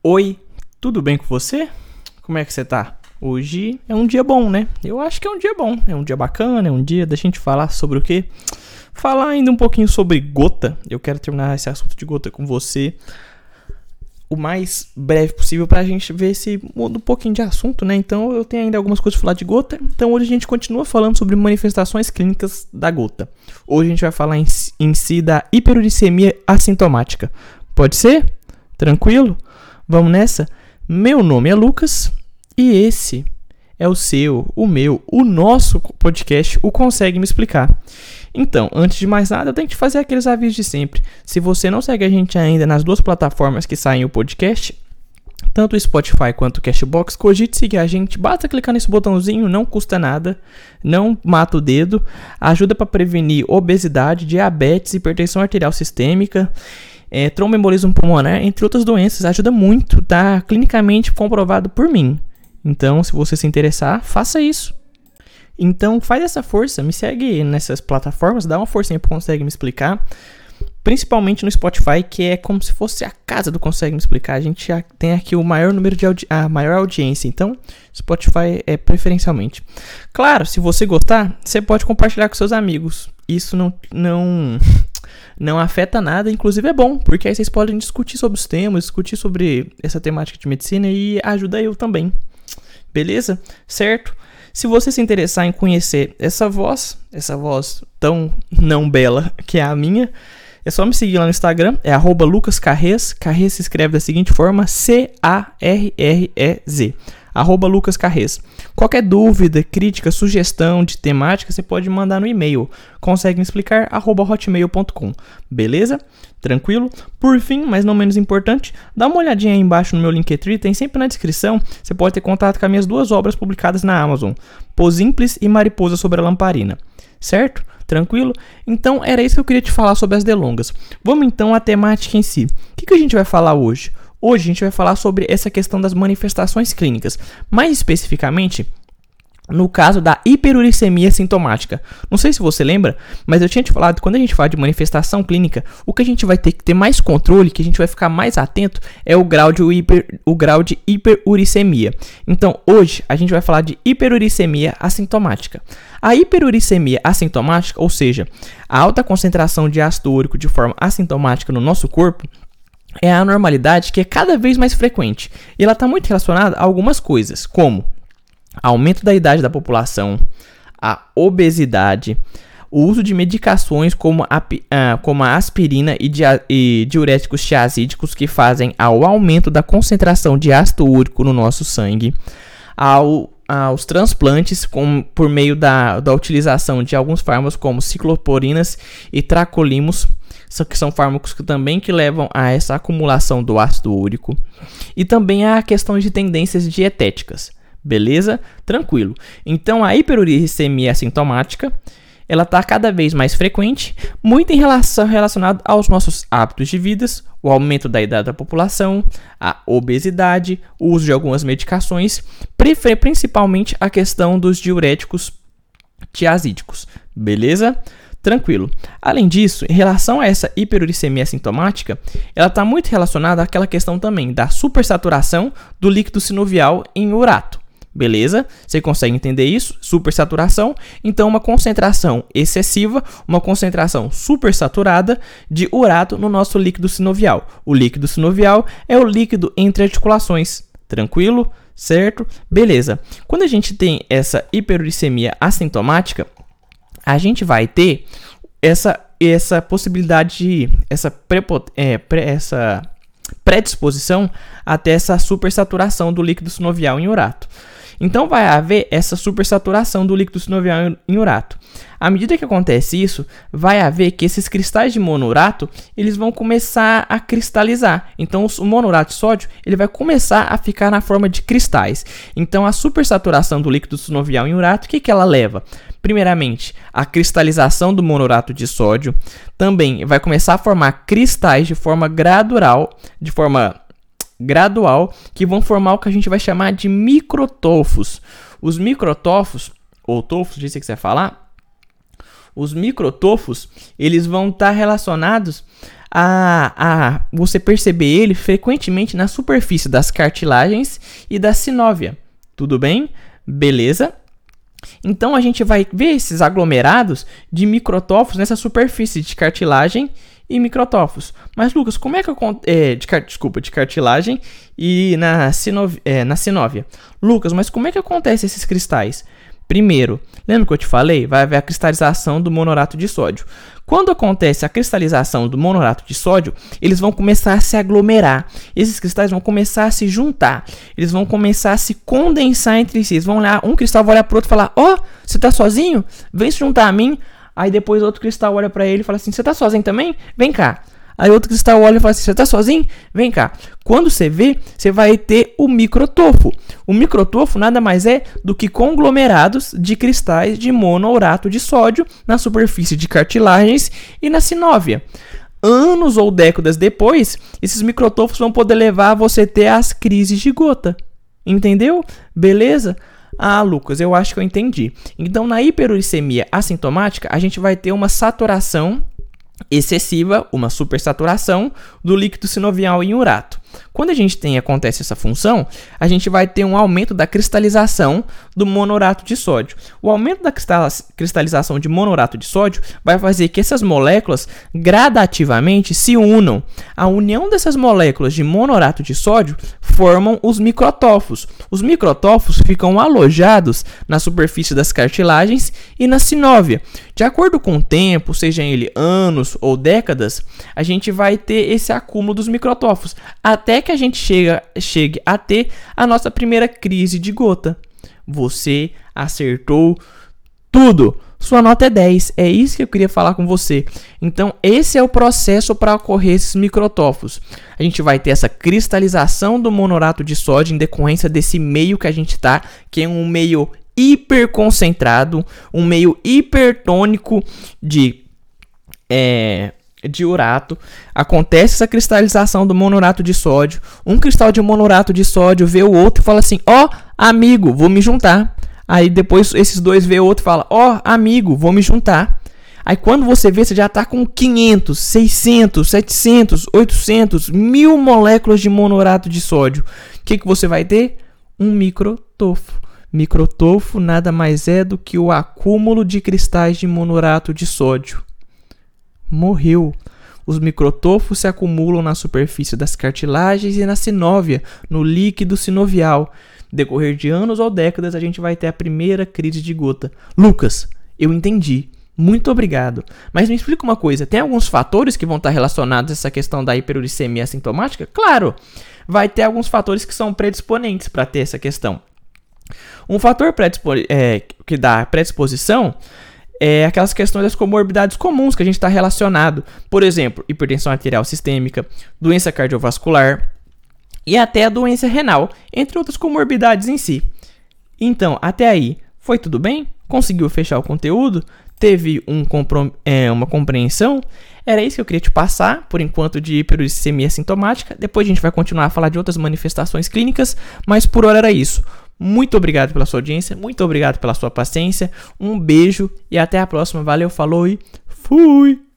Oi, tudo bem com você? Como é que você tá? Hoje é um dia bom, né? Eu acho que é um dia bom, é um dia bacana, é um dia da gente falar sobre o quê? Falar ainda um pouquinho sobre gota. Eu quero terminar esse assunto de gota com você o mais breve possível pra gente ver se muda um pouquinho de assunto, né? Então eu tenho ainda algumas coisas pra falar de gota. Então hoje a gente continua falando sobre manifestações clínicas da gota. Hoje a gente vai falar em si da hiperuricemia assintomática. Pode ser? Tranquilo? Vamos nessa? Meu nome é Lucas e esse é o seu, o meu, o nosso podcast, o Consegue Me Explicar. Então, antes de mais nada, eu tenho que fazer aqueles avisos de sempre. Se você não segue a gente ainda nas duas plataformas que saem o podcast, tanto o Spotify quanto o Cashbox, cogite seguir a gente. Basta clicar nesse botãozinho, não custa nada, não mata o dedo, ajuda para prevenir obesidade, diabetes, hipertensão arterial sistêmica, tromboembolismo pulmonar, entre outras doenças. Ajuda muito, tá clinicamente comprovado por mim. Então, se você se interessar, faça isso. Então, faz essa força, me segue nessas plataformas, dá uma forcinha pro Consegue Me Explicar. Principalmente no Spotify, que é como se fosse a casa do Consegue Me Explicar. A gente já tem aqui o maior número de a maior audiência, então Spotify é preferencialmente. Claro, se você gostar, você pode compartilhar com seus amigos. Isso não afeta nada, inclusive é bom, porque aí vocês podem discutir sobre os temas, discutir sobre essa temática de medicina e ajuda eu também. Beleza? Certo? Se você se interessar em conhecer essa voz tão não bela que é a minha, é só me seguir lá no Instagram, é @lucascarrez. Carrez se escreve da seguinte forma, C-A-R-R-E-Z, @lucascarrez. Qualquer dúvida, crítica, sugestão de temática, você pode mandar no e-mail, consegue me explicar, @hotmail.com, beleza? Tranquilo? Por fim, mas não menos importante, dá uma olhadinha aí embaixo no meu Linktree, tem sempre na descrição, você pode ter contato com as minhas duas obras publicadas na Amazon, Posimples e Mariposa sobre a Lamparina, certo? Tranquilo? Então era isso que eu queria te falar sobre as delongas. Vamos então à temática em si. O que a gente vai falar hoje? Hoje a gente vai falar sobre essa questão das manifestações clínicas, mais especificamente no caso da hiperuricemia sintomática. Não sei se você lembra, mas eu tinha te falado que quando a gente fala de manifestação clínica, o que a gente vai ter que ter mais controle, que a gente vai ficar mais atento, é o grau de hiperuricemia. Então, hoje, a gente vai falar de hiperuricemia assintomática. A hiperuricemia assintomática, ou seja, a alta concentração de ácido úrico de forma assintomática no nosso corpo, é a anormalidade que é cada vez mais frequente. E ela está muito relacionada a algumas coisas, como aumento da idade da população, a obesidade, o uso de medicações como a aspirina e diuréticos tiazídicos que fazem ao aumento da concentração de ácido úrico no nosso sangue, aos transplantes por meio da utilização de alguns fármacos como cicloporinas e tracolimos, que são fármacos que levam a essa acumulação do ácido úrico, e também a questões de tendências dietéticas. Beleza? Tranquilo. Então, a hiperuricemia assintomática, ela está cada vez mais frequente, muito relacionada aos nossos hábitos de vida, o aumento da idade da população, a obesidade, o uso de algumas medicações, principalmente a questão dos diuréticos tiazídicos. Beleza? Tranquilo. Além disso, em relação a essa hiperuricemia assintomática, ela está muito relacionada àquela questão também da supersaturação do líquido sinovial em urato. Beleza? Você consegue entender isso? Supersaturação. Então, uma concentração excessiva, uma concentração supersaturada de urato no nosso líquido sinovial. O líquido sinovial é o líquido entre articulações. Tranquilo? Certo? Beleza. Quando a gente tem essa hiperuricemia assintomática, a gente vai ter essa possibilidade, essa predisposição até essa supersaturação do líquido sinovial em urato. Então vai haver essa supersaturação do líquido sinovial em urato. À medida que acontece isso, vai haver que esses cristais de monourato, eles vão começar a cristalizar. Então o monourato de sódio, ele vai começar a ficar na forma de cristais. Então a supersaturação do líquido sinovial em urato, o que ela leva? Primeiramente, a cristalização do monourato de sódio. Também vai começar a formar cristais de forma gradual, que vão formar o que a gente vai chamar de microtofos. Os microtofos, ou tofos, se você quiser falar, os microtofos, eles vão estar relacionados você perceber ele frequentemente na superfície das cartilagens e da sinóvia. Tudo bem? Beleza? Então a gente vai ver esses aglomerados de microtóforos nessa superfície de cartilagem e microtóforos. Mas Lucas, como é que de cartilagem e na sinóvia? Lucas, mas como é que acontece esses cristais? Primeiro, lembra que eu te falei? Vai haver a cristalização do monorato de sódio. Quando acontece a cristalização do monorato de sódio, eles vão começar a se aglomerar. Esses cristais vão começar a se juntar. Eles vão começar a se condensar entre si. Eles vão olhar, um cristal vai olhar para o outro e falar: ó, você tá sozinho? Vem se juntar a mim. Aí depois outro cristal olha para ele e fala assim: você tá sozinho também? Vem cá. Aí outro cristal olha e fala assim: você tá sozinho? Vem cá. Quando você vê, você vai ter o microtofo. O microtofo nada mais é do que conglomerados de cristais de monourato de sódio na superfície de cartilagens e na sinóvia. Anos ou décadas depois, esses microtofos vão poder levar a você ter as crises de gota. Entendeu? Beleza? Ah, Lucas, eu acho que eu entendi. Então, na hiperuricemia assintomática, a gente vai ter uma saturação excessiva, uma supersaturação do líquido sinovial em urato. Quando acontece essa função, a gente vai ter um aumento da cristalização do monourato de sódio. O aumento da cristalização de monourato de sódio vai fazer que essas moléculas gradativamente se unam. A união dessas moléculas de monourato de sódio formam os microtófos. Os microtófos ficam alojados na superfície das cartilagens e na sinóvia. De acordo com o tempo, seja ele anos ou décadas, a gente vai ter esse acúmulo dos microtófos, até que a gente chegue a ter a nossa primeira crise de gota. Você acertou tudo. Sua nota é 10. É isso que eu queria falar com você. Então, esse é o processo para ocorrer esses microtófos. A gente vai ter essa cristalização do monourato de sódio em decorrência desse meio que a gente está, que é um meio hiperconcentrado, um meio hipertônico de urato. Acontece essa cristalização do monourato de sódio. Um cristal de monourato de sódio vê o outro e fala assim: ó, amigo, vou me juntar. Aí depois esses dois vê o outro e fala: ó, amigo, vou me juntar. Aí quando você vê, você já está com 500, 600, 700, 800, 1000 moléculas de monourato de sódio. O que você vai ter? Um microtofo. Microtofo nada mais é do que o acúmulo de cristais de monourato de sódio. Morreu. Os microtofos se acumulam na superfície das cartilagens e na sinóvia, no líquido sinovial. No decorrer de anos ou décadas, a gente vai ter a primeira crise de gota. Lucas, eu entendi. Muito obrigado. Mas me explica uma coisa, tem alguns fatores que vão estar relacionados a essa questão da hiperuricemia assintomática? Claro, vai ter alguns fatores que são predisponentes para ter essa questão. Um fator que dá predisposição é aquelas questões das comorbidades comuns que a gente está relacionado. Por exemplo, hipertensão arterial sistêmica, doença cardiovascular e até a doença renal, entre outras comorbidades em si. Então, até aí, foi tudo bem? Conseguiu fechar o conteúdo? Teve uma compreensão? Era isso que eu queria te passar, por enquanto, de hiperuricemia sintomática. Depois a gente vai continuar a falar de outras manifestações clínicas, mas por hora era isso. Muito obrigado pela sua audiência, muito obrigado pela sua paciência. Um beijo e até a próxima. Valeu, falou e fui!